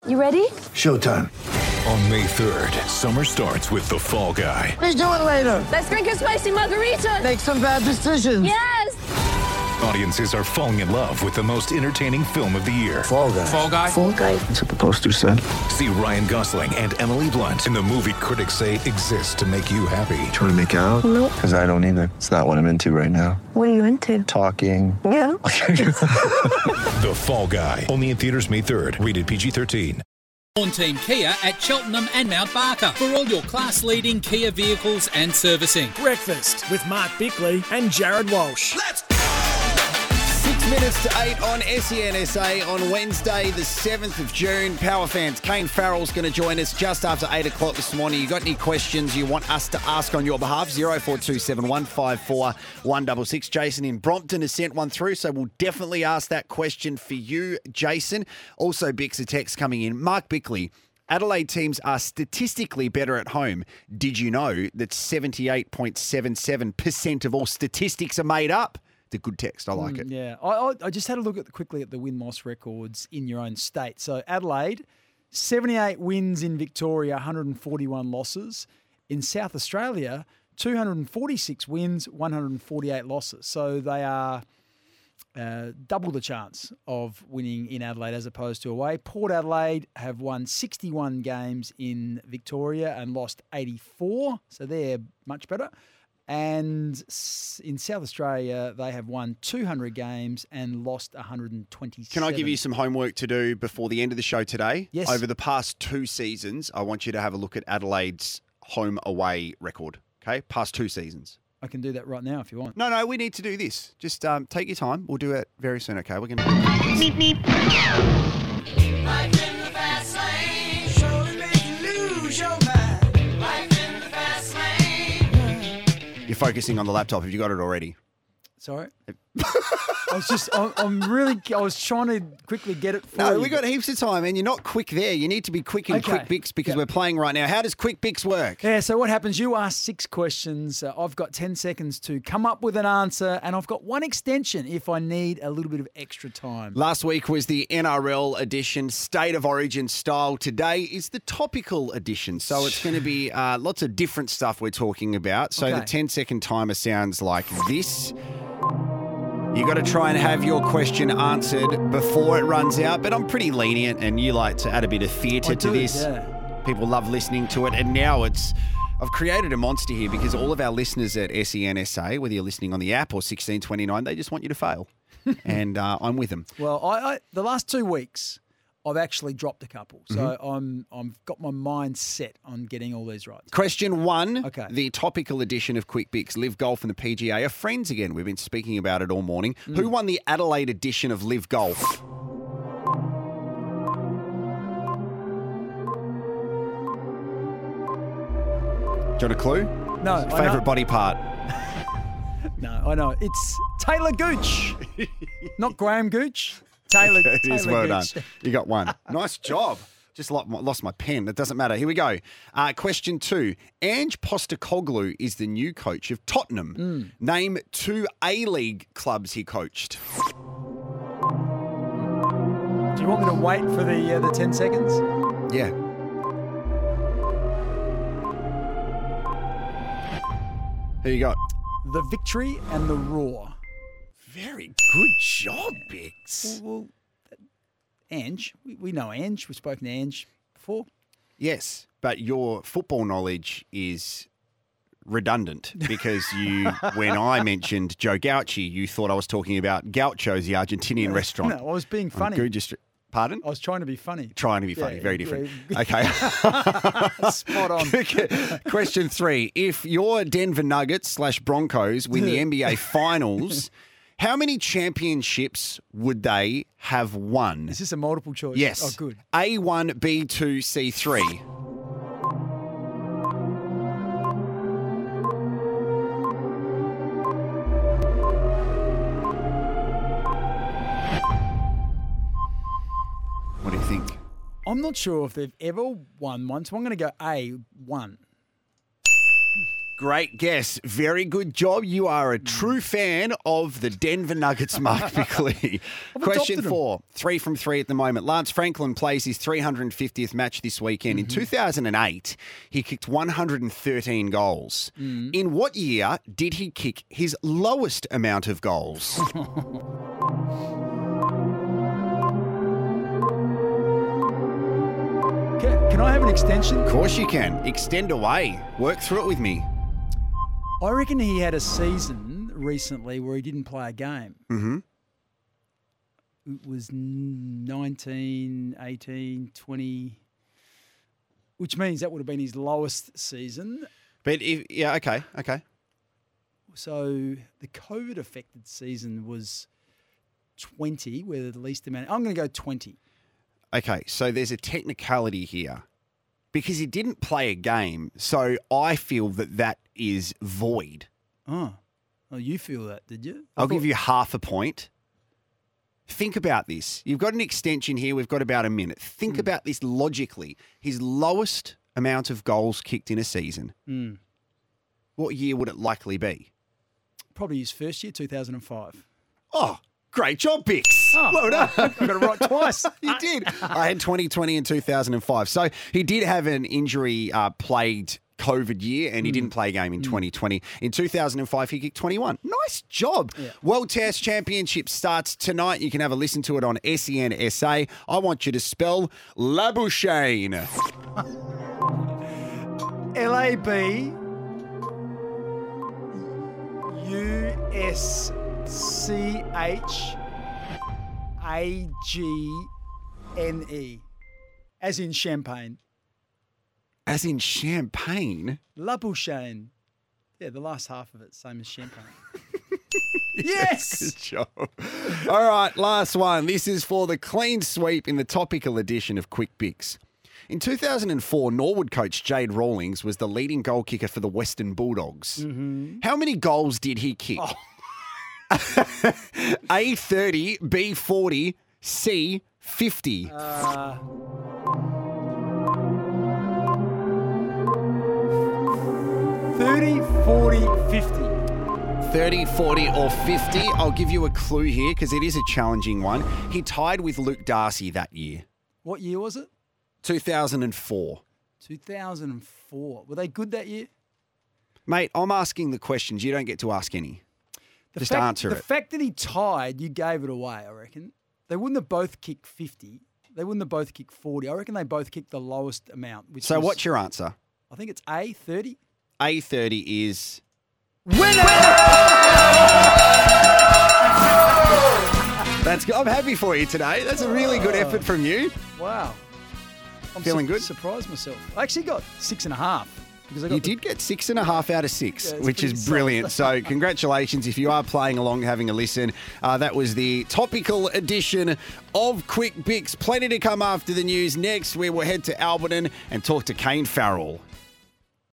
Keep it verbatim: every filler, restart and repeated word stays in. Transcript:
You ready? Showtime. On May third, summer starts with The Fall Guy. Let's do it later. Let's drink a spicy margarita. Make some bad decisions. Yes! Audiences are falling in love with the most entertaining film of the year. Fall Guy. Fall Guy? Fall guy. That's what the poster said. See Ryan Gosling and Emily Blunt in the movie critics say exists to make you happy. Trying to make it out? Nope. Because I don't either. It's not what I'm into right now. What are you into? Talking. Yeah. The Fall Guy. Only in theaters May third. Rated P G thirteen. On Team Kia at Cheltenham and Mount Barker for all your class-leading Kia vehicles and servicing. Breakfast with Mark Bickley and Jared Walsh. Let's go! Six minutes to eight on S E N S A on Wednesday, the seventh of June. Power fans, Kane Farrell's going to join us just after eight o'clock this morning. You got any questions you want us to ask on your behalf? zero four two seven one five four one six six. Jason in Brompton has sent one through, so we'll definitely ask that question for you, Jason. Also, Bix, a text coming in. Mark Bickley. Adelaide teams are statistically better at home. Did you know that seventy-eight point seven seven percent of all statistics are made up? It's a good text. I like Mm, it. Yeah. I, I, I just had a look at quickly at the win-loss records in your own state. So Adelaide, seventy-eight wins in Victoria, one hundred forty-one losses. In South Australia, two hundred forty-six wins, one hundred forty-eight losses. So they are uh, double the chance of winning in Adelaide as opposed to away. Port Adelaide have won sixty-one games in Victoria and lost eighty-four. So they're much better. And in South Australia, they have won two hundred games and lost one hundred twenty-seven. Can I give you some homework to do before the end of the show today? Yes. Over the past two seasons, I want you to have a look at Adelaide's home-away record, okay? Past two seasons. I can do that right now if you want. No, no, we need to do this. Just um, take your time. We'll do it very soon, okay? We're going to... Beep, beep. You're focusing on the laptop. Have you got it already? Sorry? I was just, I'm, I'm really, I was trying to quickly get it for No, you. we got heaps of time, and you're not quick there. You need to be quick in Okay. Quick Bix because Yeah. we're playing right now. How does Quick Bix work? Yeah, so what happens, you ask six questions. Uh, I've got ten seconds to come up with an answer, and I've got one extension if I need a little bit of extra time. Last week was the N R L edition, State of Origin style. Today is the topical edition. So it's going to be uh, lots of different stuff we're talking about. So Okay. the ten-second timer sounds like this. You got to try and have your question answered before it runs out, but I'm pretty lenient, and you like to add a bit of theatre I to do, this. yeah. People love listening to it, and now it's... I've created a monster here because all of our listeners at S E N S A, whether you're listening on the app or sixteen twenty-nine, they just want you to fail. and uh, I'm with them. Well, I, I the last two weeks, I've actually dropped a couple. So Mm-hmm. I'm, I've got my mind set on getting all these right. Question one, Okay. the topical edition of Quick Bix, Live Golf and the P G A are friends again. We've been speaking about it all morning. Who won the Adelaide edition of Live Golf? Do you want a clue? No, I know. Favourite body part? No, I know. It's Taylor Gooch, not Graham Gooch. Taylor, It is Taylor well Gooch. done. You got one. Nice job. Just lo- lost my pen. It doesn't matter. Here we go. Uh, question two. Ange Postecoglou is the new coach of Tottenham. Mm. Name two A-League clubs he coached. Do you want me to wait for the uh, the ten seconds? Yeah. Who you got? The Victory and the Roar. Very good job, Bix. Well, well Ange, we, we know Ange. We've spoken to Ange before. Yes, but your football knowledge is redundant because you, when I mentioned Joe Gauchi, you thought I was talking about Gaucho's, the Argentinian restaurant. No, I was being on funny. Guja Street. Pardon? I was trying to be funny. Trying to be funny. Yeah, Very different. yeah. Okay. Spot on. Question three. If your Denver Nuggets slash Broncos win the N B A Finals, how many championships would they have won? Is this a multiple choice? Yes. Oh, good. A one, B two, C three. What do you think? I'm not sure if they've ever won one, so I'm going to go A, one. Great guess. Very good job. You are a true fan of the Denver Nuggets, Mark Bickley. Question adopted 'em. four. Three from three at the moment. Lance Franklin plays his three hundred fiftieth match this weekend. In two thousand eight, he kicked one hundred thirteen goals. In what year did he kick his lowest amount of goals? Can, can I have an extension? Of course you can. Extend away. Work through it with me. I reckon he had a season recently where he didn't play a game. Mm-hmm. It was nineteen, eighteen, twenty, which means that would have been his lowest season. But if, yeah, okay, okay. So the COVID-affected season was twenty, where the least amount. I'm going to go twenty. Okay, so there's a technicality here because he didn't play a game. So I feel that that is void. Oh, well, you feel that, did you? I I'll thought- give you half a point. Think about this. You've got an extension here. We've got about a minute. Think Mm. about this logically. His lowest amount of goals kicked in a season. Mm. What year would it likely be? Probably his first year, two thousand five. Oh, great job, Bix. Oh, well done. I've got it right twice. You did. I had twenty twenty and two thousand five. So he did have an injury uh, plagued COVID year and he didn't play a game in twenty twenty. In two thousand five, he kicked twenty-one. Nice job. Yeah. World Test Championship starts tonight. You can have a listen to it on S E N S A. I want you to spell Labuschagne. L A B U S C H A G N E, as in champagne. As in champagne. Labuschagne. Yeah, the last half of it, same as champagne. Yes! Good job. All right, last one. This is for the clean sweep in the topical edition of Quick Bix. In two thousand four, Norwood coach Jade Rawlings was the leading goal kicker for the Western Bulldogs. Mm-hmm. How many goals did he kick? Oh. A thirty, B forty, C fifty. Uh, thirty, forty, fifty. thirty, forty, or fifty. I'll give you a clue here because it is a challenging one. He tied with Luke Darcy that year, What year was it? two thousand four. two thousand four. Were they good that year? Mate, I'm asking the questions. You don't get to ask any. The Just fact, answer the it. fact that he tied, you gave it away, I reckon. They wouldn't have both kicked fifty. They wouldn't have both kicked forty. I reckon they both kicked the lowest amount. Which So was, what's your answer? I think it's A, thirty. A thirty is... Winner! That's good. I'm happy for you today. That's a really good effort from you. Wow. I'm Feeling su- good? surprised myself. I actually got six and a half. Because I got You the- did get six and a half out of six, Yeah, it's which pretty is brilliant. So congratulations if you are playing along, having a listen. Uh, that was the topical edition of Quick Bix. Plenty to come after the news. Next, we will head to Alberton and talk to Kane Farrell.